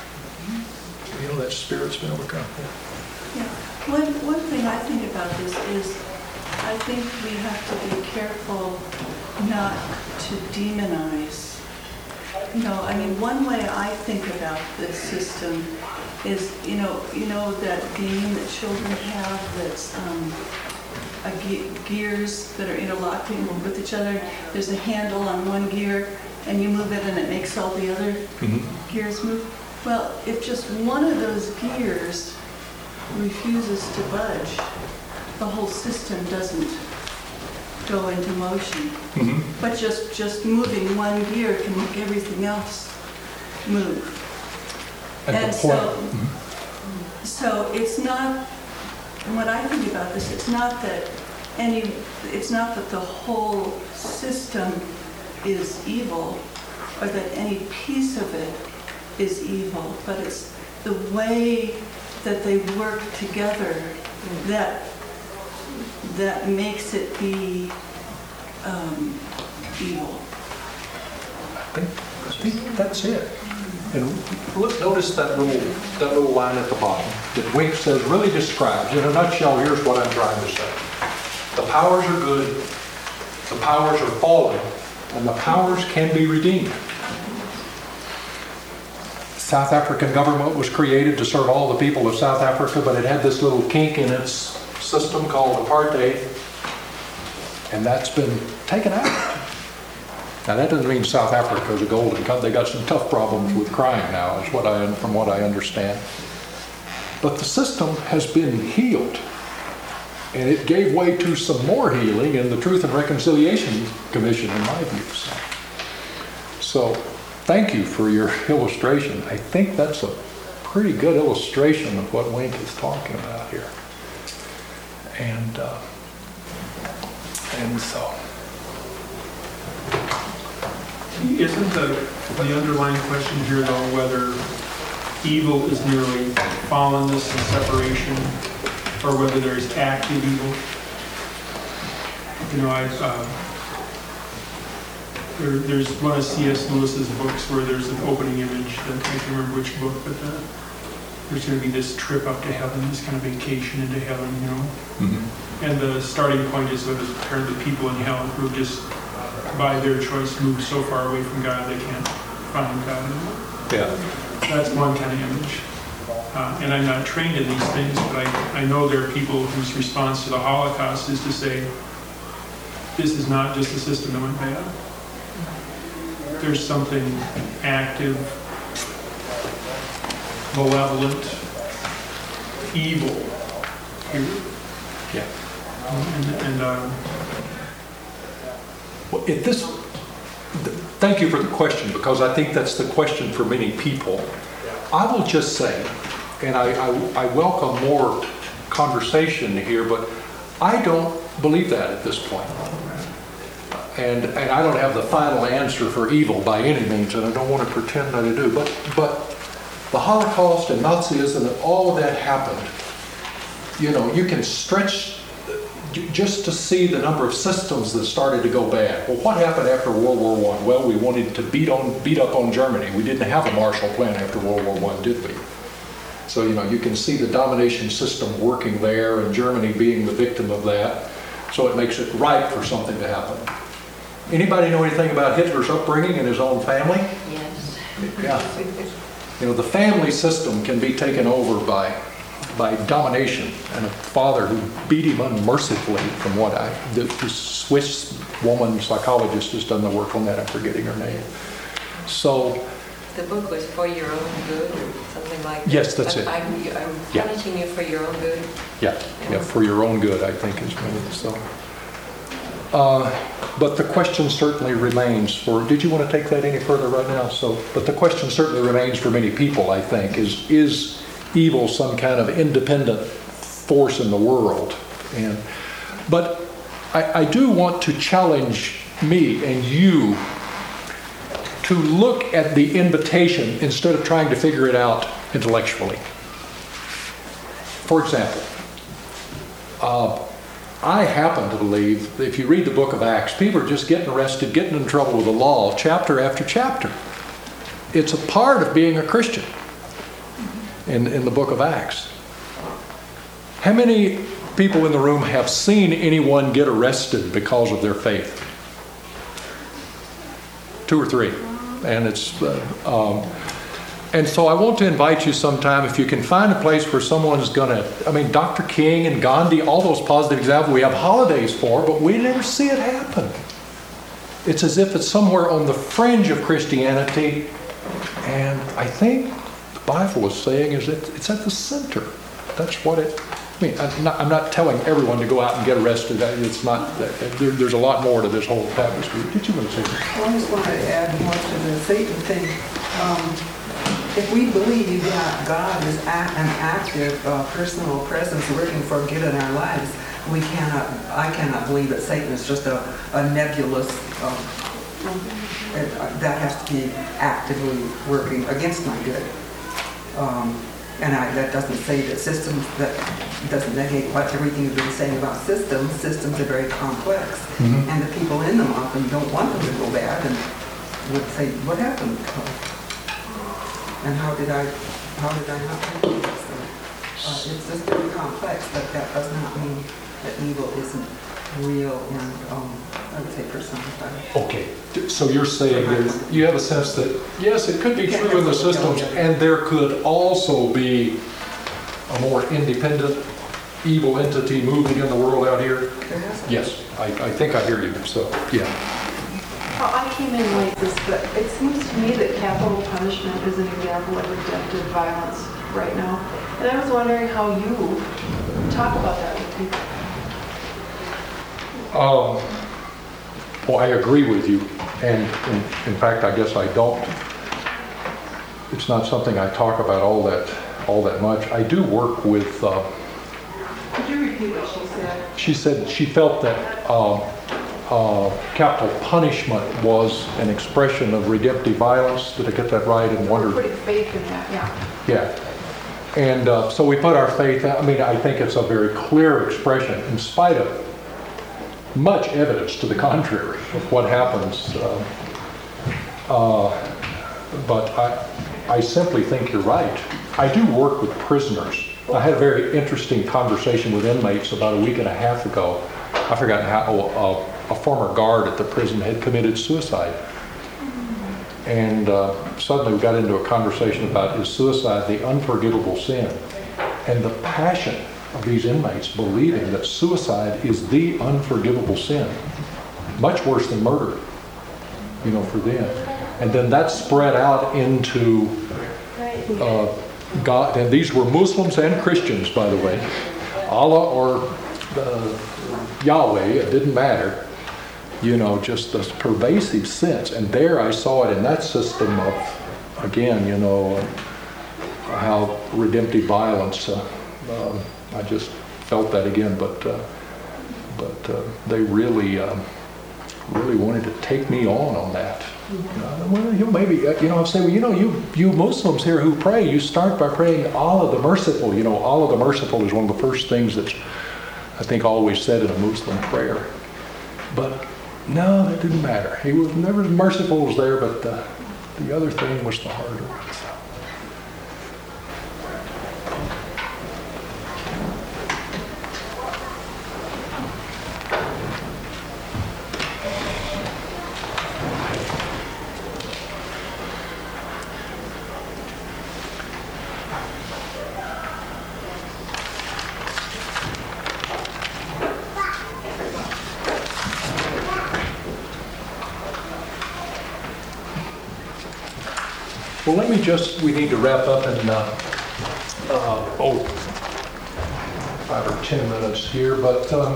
You know, that spirit's been overcome.
Yeah. One, one thing I think about this is I think we have to be careful not to demonize. You know, I mean, one way I think about this system is, you know, you know that game that children have that's um, a ge- gears that are interlocking with each other. There's a handle on one gear, and you move it, and it makes all the other mm-hmm. gears move. Well, if just one of those gears refuses to budge, the whole system doesn't go into motion. Mm-hmm. But just, just moving one gear can make everything else move.
At
and
the
so,
point.
so it's not, when I think about this, it's not that any, it's not that the whole system is evil, or that any piece of it is evil, but it's the way that they work together that that makes it be um, evil.
I think, I think that's it. And look, notice that little, that little line at the bottom that Wink says really describes, in a nutshell, here's what I'm trying to say. The powers are good, the powers are fallen, and the powers can be redeemed. South African government was created to serve all the people of South Africa, but it had this little kink in its system called apartheid, and that's been taken out. Now that doesn't mean South Africa is a golden country. They got some tough problems with crime now, is what I, from what I understand. But the system has been healed, and it gave way to some more healing in the Truth and Reconciliation Commission, in my view. So, so thank you for your illustration. I think that's a pretty good illustration of what Wink is talking about here. And uh, and so.
Isn't the, the underlying question here, though, whether evil is merely fallenness and separation, or whether there is active evil? You know, I, uh, there, there's one of C S Lewis's books where there's an opening image, that I can't remember which book, but the, there's going to be this trip up to heaven, this kind of vacation into heaven, you know? Mm-hmm. And the starting point is that apparently people in hell who just, by their choice, move so far away from God they can't find God anymore.
Yeah.
That's one kind of image. Uh, and I'm not trained in these things, but I, I know there are people whose response to the Holocaust is to say, this is not just a system that went bad. There's something active, malevolent, evil here.
Yeah.
And, and um,
Well, if this, thank you for the question, because I think that's the question for many people. I will just say, and I, I, I welcome more conversation here, but I don't believe that at this point. And, and I don't have the final answer for evil by any means, and I don't want to pretend that I do. But, but the Holocaust and Nazism and all of that happened. You know, you can stretch just to see the number of systems that started to go bad. Well, what happened after World War One? Well, we wanted to beat on, beat up on Germany. We didn't have a Marshall Plan after World War One, did we? So, you know, you can see the domination system working there and Germany being the victim of that. So it makes it ripe for something to happen. Anybody know anything about Hitler's upbringing and his own family?
Yes.
Yeah. You know, the family system can be taken over by by domination, and a father who beat him unmercifully, from what I, the, the Swiss woman psychologist has done the work on that, I'm forgetting her name. So.
The book was For Your Own Good, or something like that.
Yes, that's it.
I'm, I'm
Yeah.
punishing you for your own good.
Yeah, yeah, for your own good, I think is what so. Uh, but the question certainly remains for, did you want to take that any further right now? So, but the question certainly remains for many people, I think, is, is evil some kind of independent force in the world? And but I, I do want to challenge me and you to look at the invitation instead of trying to figure it out intellectually. For example, uh, I happen to believe that if you read the book of Acts, people are just getting arrested, getting in trouble with the law, chapter after chapter. It's a part of being a Christian. In, in the book of Acts. How many people in the room have seen anyone get arrested because of their faith? Two or three. And it's, uh, um, and so I want to invite you sometime, if you can find a place where someone's going to, I mean, Doctor King and Gandhi, all those positive examples we have holidays for, but we never see it happen. It's as if it's somewhere on the fringe of Christianity, and I think Bible is saying is that it's at the center. That's what it, I mean, I'm not, I'm not telling everyone to go out and get arrested. It's not, there, there's a lot more to this whole tapestry. Did you want to say something?
Well, I just want to add more to the Satan thing. Um, if we believe that God is a, an active uh, personal presence working for good in our lives, we cannot, I cannot believe that Satan is just a, a nebulous, uh, that has to be actively working against my good. Um, and I, that doesn't say that systems, that doesn't negate what everything you've been saying about systems. Systems are very complex, mm-hmm. and the people in them often don't want them to go bad and would say, what happened? And how did I, how did I not think of this? So, uh, it's just very complex, but that does not mean that evil isn't real and, um, I would say personified.
Okay, so you're saying that you have a sense that, yes, it could be true in the systems, and there could also be a more independent evil entity moving in the world out here? Yes, I, I think I hear you, so, yeah.
Well, I came in late this, but it seems to me that capital punishment is an example of redemptive violence right now. And I was wondering how you talk about that with people.
Um, well, I agree with you, and in, in fact, I guess I don't. It's not something I talk about all that all that much. I do work with. Uh,
Could you repeat what she said?
She said she felt that uh, uh, capital punishment was an expression of redemptive violence. Did I get that right? And wondered.
Putting faith in that, yeah.
Yeah. And uh, so we put our faith. I mean, I think it's a very clear expression, in spite of much evidence to the contrary of what happens. Uh, uh, but I, I simply think you're right. I do work with prisoners. I had a very interesting conversation with inmates about a week and a half ago. I forgot how oh, a, a former guard at the prison had committed suicide. And uh, suddenly we got into a conversation about, is suicide the unforgivable sin? And the passion of these inmates believing that suicide is the unforgivable sin, much worse than murder, you know, for them. And then that spread out into uh, God, and these were Muslims and Christians, by the way, Allah or uh, Yahweh, it didn't matter, you know, just this pervasive sense. And there I saw it in that system of, again, you know, uh, how redemptive violence, uh, um, I just felt that again, but uh, but uh, they really, um, really wanted to take me on on that. Uh, well, you know, maybe, uh, you know, I'm saying, well, you know, you you Muslims here who pray, you start by praying Allah the Merciful. You know, Allah the Merciful is one of the first things that's, I think, always said in a Muslim prayer. But no, that didn't matter. He was never as merciful as there, but the, the other thing was the harder one. So. Well, let me just, we need to wrap up in, uh, uh, oh, five or ten minutes here, but um,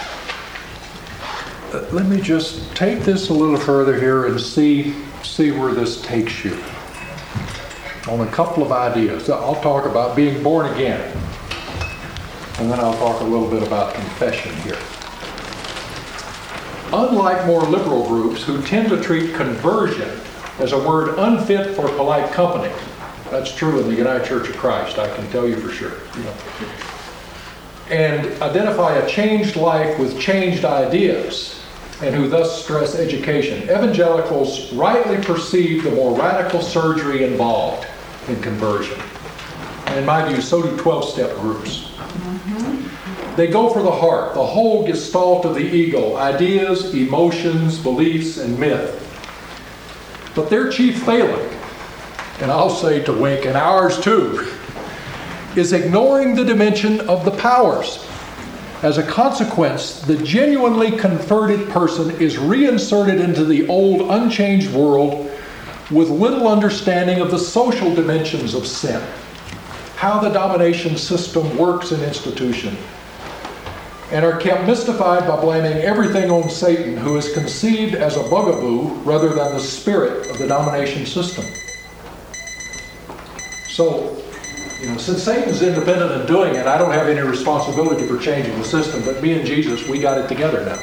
let me just take this a little further here and see, see where this takes you on a couple of ideas. I'll talk about being born again, and then I'll talk a little bit about confession here. Unlike more liberal groups who tend to treat conversion as a word unfit for polite company. That's true in the United Church of Christ, I can tell you for sure. You know. And identify a changed life with changed ideas, and who thus stress education. Evangelicals rightly perceive the more radical surgery involved in conversion. And in my view, so do twelve-step groups. Mm-hmm. They go for the heart, the whole gestalt of the ego, ideas, emotions, beliefs, and myth. But their chief failing, and I'll say to wink, and ours too, is ignoring the dimension of the powers. As a consequence, the genuinely converted person is reinserted into the old, unchanged world with little understanding of the social dimensions of sin, how the domination system works in institution, and are kept mystified by blaming everything on Satan, who is conceived as a bugaboo rather than the spirit of the domination system. So, you know, since Satan's independent in doing it, I don't have any responsibility for changing the system, but me and Jesus, we got it together now.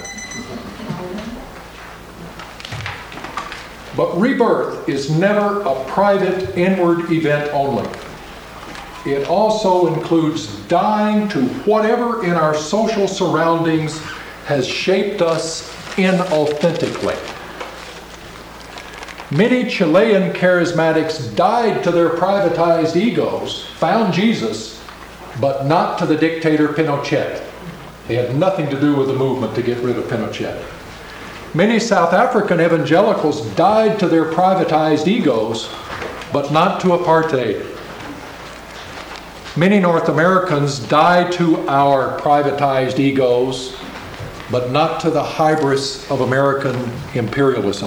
But rebirth is never a private inward event only. It also includes dying to whatever in our social surroundings has shaped us inauthentically. Many Chilean charismatics died to their privatized egos, found Jesus, but not to the dictator Pinochet. They had nothing to do with the movement to get rid of Pinochet. Many South African evangelicals died to their privatized egos, but not to apartheid. Many North Americans died to our privatized egos, but not to the hybris of American imperialism.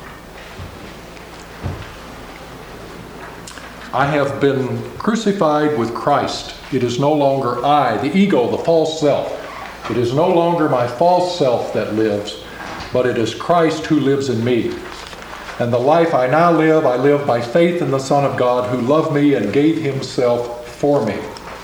I have been crucified with Christ. It is no longer I, the ego, the false self. It is no longer my false self that lives, but it is Christ who lives in me. And the life I now live, I live by faith in the Son of God who loved me and gave himself for me.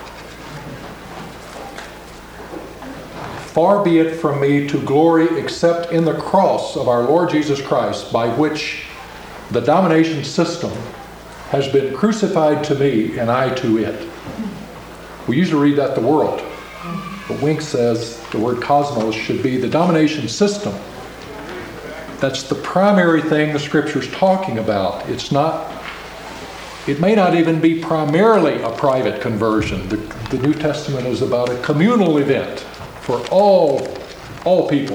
Far be it from me to glory except in the cross of our Lord Jesus Christ, by which the domination system has been crucified to me and I to it. We usually read that the world. But Wink says the word cosmos should be the domination system. That's the primary thing the Scripture's talking about. It's not, it may not even be primarily a private conversion. The, the New Testament is about a communal event for all, all people.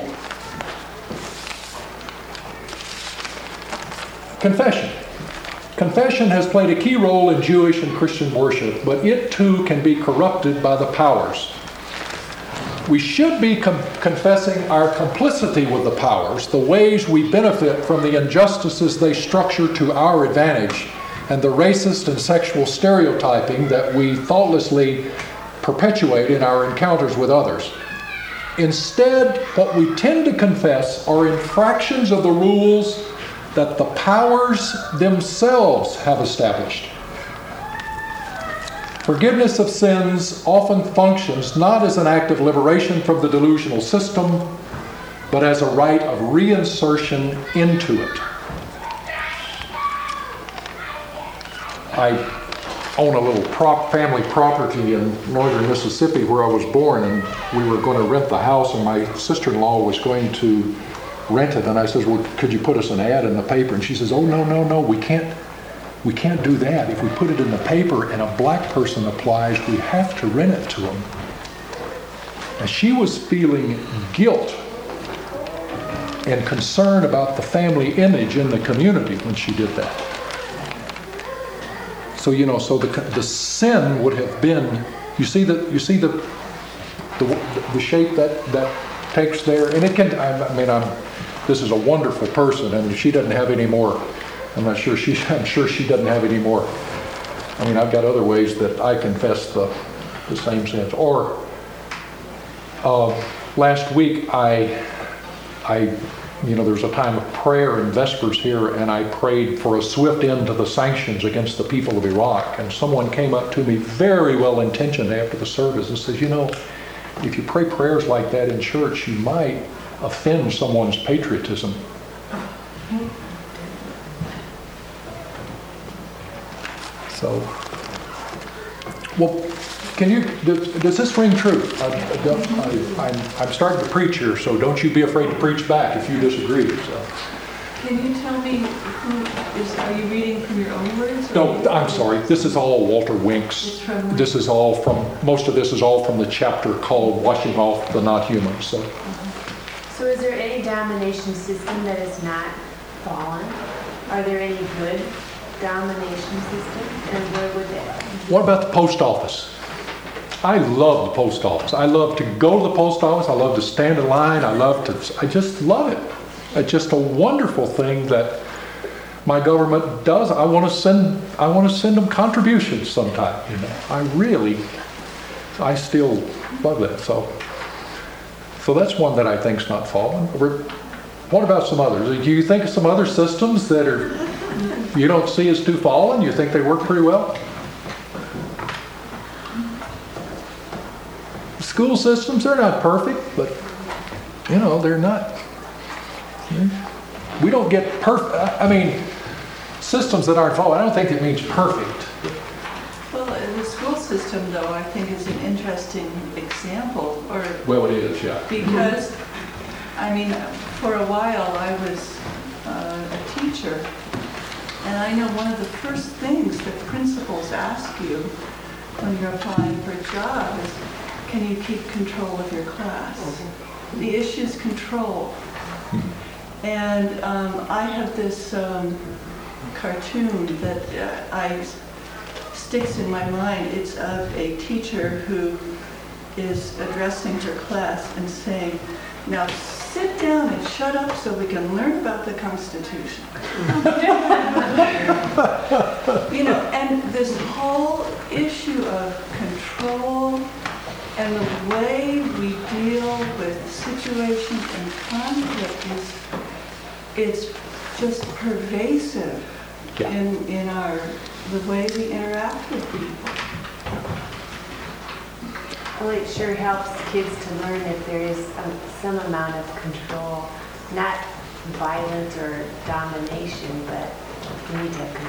Confession. Confession has played a key role in Jewish and Christian worship, but it too can be corrupted by the powers. We should be com- confessing our complicity with the powers, the ways we benefit from the injustices they structure to our advantage, and the racist and sexual stereotyping that we thoughtlessly perpetuate in our encounters with others. Instead, what we tend to confess are infractions of the rules that the powers themselves have established. Forgiveness of sins often functions not as an act of liberation from the delusional system, but as a rite of reinsertion into it. I own a little prop family property in northern Mississippi where I was born, and we were going to rent the house, and my sister-in-law was going to rent it, and I says, well, could you put us an ad in the paper? And she says, oh, no, no, no, we can't, we can't do that. If we put it in the paper and a black person applies, we have to rent it to them. And she was feeling guilt and concern about the family image in the community when she did that. So, you know, so the the sin would have been, you see the, you see the, the, the shape that, that takes there, and it can, I mean, I'm, this is a wonderful person, and she doesn't have any more. I'm not sure she, I'm sure she doesn't have any more. I mean, I've got other ways that I confess the, the same sins. Or, uh, last week, I, I, you know, there's a time of prayer in Vespers here, and I prayed for a swift end to the sanctions against the people of Iraq. And someone came up to me very well-intentioned after the service and says, you know, if you pray prayers like that in church, you might offend someone's patriotism. So, well, can you, does, does this ring true? I, I, I'm, I'm starting to preach here, so don't you be afraid to preach back if you disagree. So.
Can you tell me who is, are you reading from your own words?
No, I'm sorry. This is all Walter Wink's. This is all from, most of this is all from the chapter called Washing Off the Not Human. So.
So is there any domination system that is not fallen? Are there any good domination systems? And where would that be?
What about the post office? I love the post office. I love to go to the post office. I love to stand in line. I love to, I just love it. It's just a wonderful thing that my government does. I want to send, I want to send them contributions sometime, you know. I really, I still love that. So, so that's one that I think's not fallen. What about some others? Do you think of some other systems that are, you don't see as too fallen? You think they work pretty well? School systems, they're not perfect, but, you know, they're not. We don't get perfect. I mean, systems that aren't fallen, I don't think it means perfect.
Well, the school system, though, I think is an interesting example. Or
Well, it is, yeah.
Because, I mean, for a while I was uh, a teacher, And I know one of the first things that principals ask you when you're applying for a job is, can you keep control of your class? The issue is control. And um, I have this um, cartoon that uh, I sticks in my mind. It's of a teacher who is addressing her class and saying, now sit down and shut up so we can learn about the Constitution. You know, and this whole issue of control and the way we deal with situations and conflict is, it's just pervasive
Yeah.
in, in our, the way we interact with people.
Well, it sure helps kids to learn that there is um, some amount of control, not violence or domination, but you need to have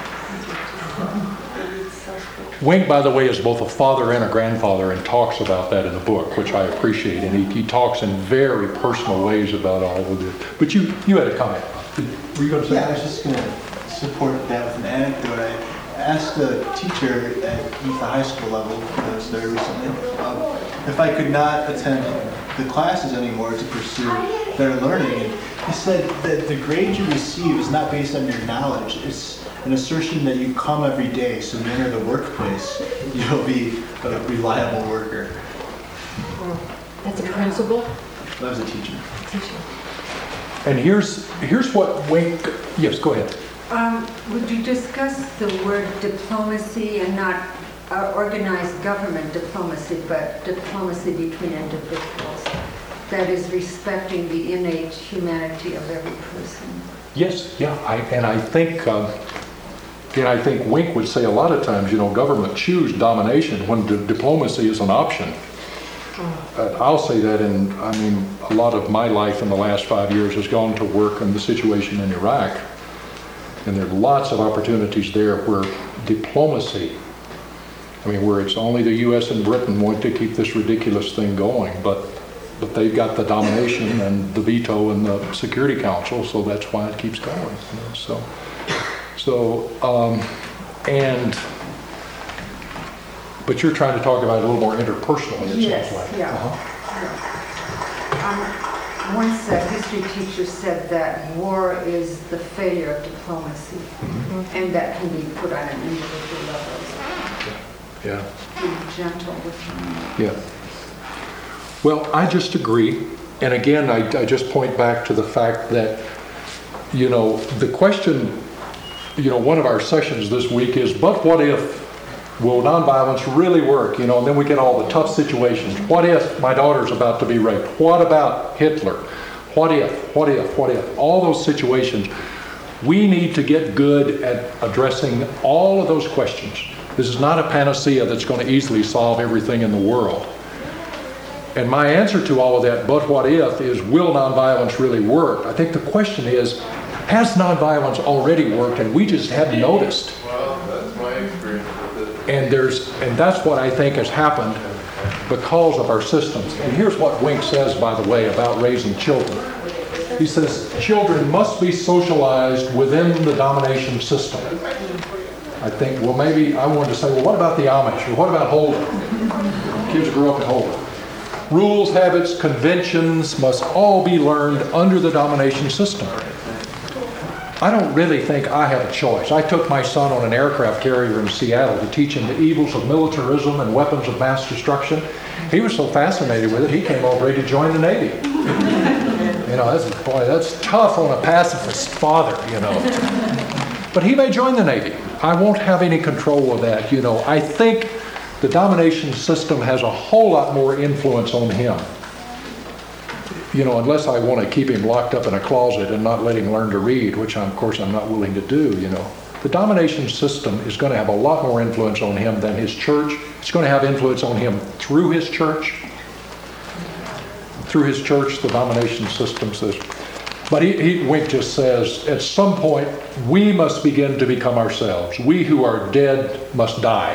control.
Wink, by the way, is both a father and a grandfather and talks about that in the book, which I appreciate. And he, he talks in very personal ways about all of this. But you, you had a comment. Were you going to say?
Yeah, I was just going to support that with an anecdote. I asked a teacher at the high school level, I was there recently, um, if I could not attend the classes anymore to pursue better learning. And he said that the grade you receive is not based on your knowledge. It's an assertion that you come every day, so when you enter the workplace, you'll be a reliable worker.
That's a principal?
That was a teacher.
Teacher.
And here's here's what Wink. Yes, go ahead.
Um, would you discuss the word diplomacy and not uh, organized government diplomacy, but diplomacy between individuals? That is respecting the innate humanity of every person.
Yes, yeah, I, and I think, um, and I think Wink would say a lot of times, you know, government choose domination when di- diplomacy is an option. Uh, I'll say that in, I mean, a lot of my life in the last five years has gone to work on the situation in Iraq. And there are lots of opportunities there where diplomacy, I mean, where it's only the U S and Britain want to keep this ridiculous thing going, but but they've got the domination and the veto in the Security Council, so that's why it keeps going. You know? So, so um, and but you're trying to talk about it a little more interpersonally, it
Yes,
Yes,
sounds like.
yeah.
Uh-huh.
Um, Once a history teacher said that war is the failure of diplomacy,
Mm-hmm.
and that can be put on an individual level as well.
Yeah.
Be gentle with them.
Yeah. Well, I just agree. And again, I, I just point back to the fact that, you know, the question, you know, one of our sessions this week is, but what if, will nonviolence really work? You know, and then we get all the tough situations. What if my daughter's about to be raped? What about Hitler? What if, what if, what if? All those situations. We need to get good at addressing all of those questions. This is not a panacea that's going to easily solve everything in the world. And my answer to all of that, but what if, is will nonviolence really work? I think the question is, has nonviolence already worked and we just haven't noticed?
Well, that's my experience with it.
And there's, and that's what I think has happened because of our systems. And here's what Wink says, by the way, about raising children. He says, children must be socialized within the domination system. I think, well, maybe I wanted to say, well, what about the Amish? Or what about Holden? Kids grew up in Holden. Rules, habits, conventions must all be learned under the domination system. I don't really think I have a choice. I took my son on an aircraft carrier in Seattle to teach him the evils of militarism and weapons of mass destruction. He was so fascinated with it, he came over ready to join the Navy. You know, that's, boy, that's tough on a pacifist father, you know. But he may join the Navy. I won't have any control of that, you know. I think the domination system has a whole lot more influence on him. You know, unless I want to keep him locked up in a closet and not let him learn to read, which I'm, of course I'm not willing to do, you know. The domination system is going to have a lot more influence on him than his church. It's going to have influence on him through his church. Through his church, the domination system says. But he, he, Wink just says, at some point, we must begin to become ourselves. We who are dead must die.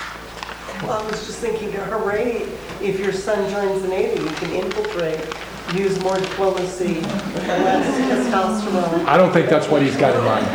Well, I was just thinking, hooray, if your son joins the Navy, you can infiltrate
use more diplomacy and less testosterone.
I don't think that's what he's got in mind.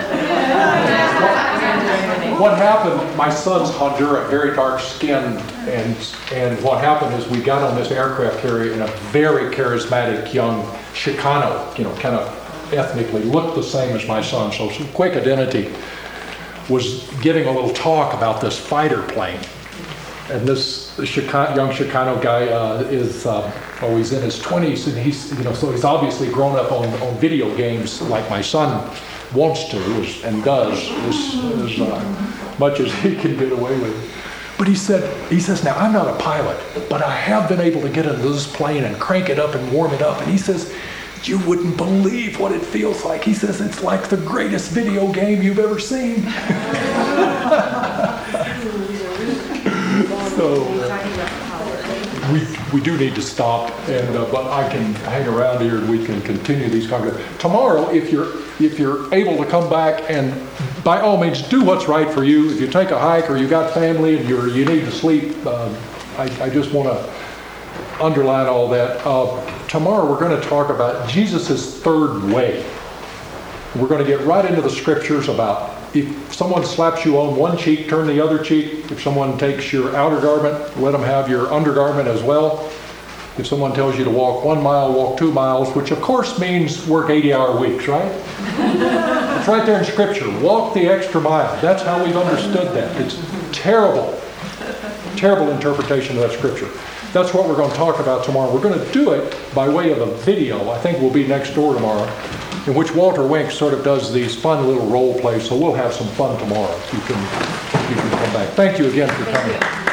What happened, my son's Honduran, very dark skinned, and and what happened is we got on this aircraft carrier and a very charismatic young Chicano, you know, kind of ethnically looked the same as my son, so some quick identity, was giving a little talk about this fighter plane. And this Chicano, young Chicano guy uh, is, uh, oh, he's in his twenties, and he's, you know, so he's obviously grown up on, on video games like my son wants to is, and does as, as uh, much as he can get away with. But he said, he says, now I'm not a pilot, but I have been able to get into this plane and crank it up and warm it up. And he says, you wouldn't believe what it feels like. He says, it's like the greatest video game you've ever seen. So uh, we, we do need to stop, and uh, but I can hang around here and we can continue these conversations. Tomorrow, if you're if you're able to come back, and by all means do what's right for you. If you take a hike or you got family and you're you need to sleep, uh, I, I just want to underline all that. Uh, tomorrow we're going to talk about Jesus' third way. We're going to get right into the scriptures about if someone slaps you on one cheek, turn the other cheek. If someone takes your outer garment, let them have your undergarment as well. If someone tells you to walk one mile, walk two miles, which of course means work eighty-hour weeks, right? It's right there in Scripture. Walk the extra mile. That's how we've understood that. It's terrible, terrible interpretation of that Scripture. That's what we're going to talk about tomorrow. We're going to do it by way of a video. I think we'll be next door tomorrow, in which Walter Wink sort of does these fun little role plays, so we'll have some fun tomorrow. You can, you can come back. Thank you again for coming.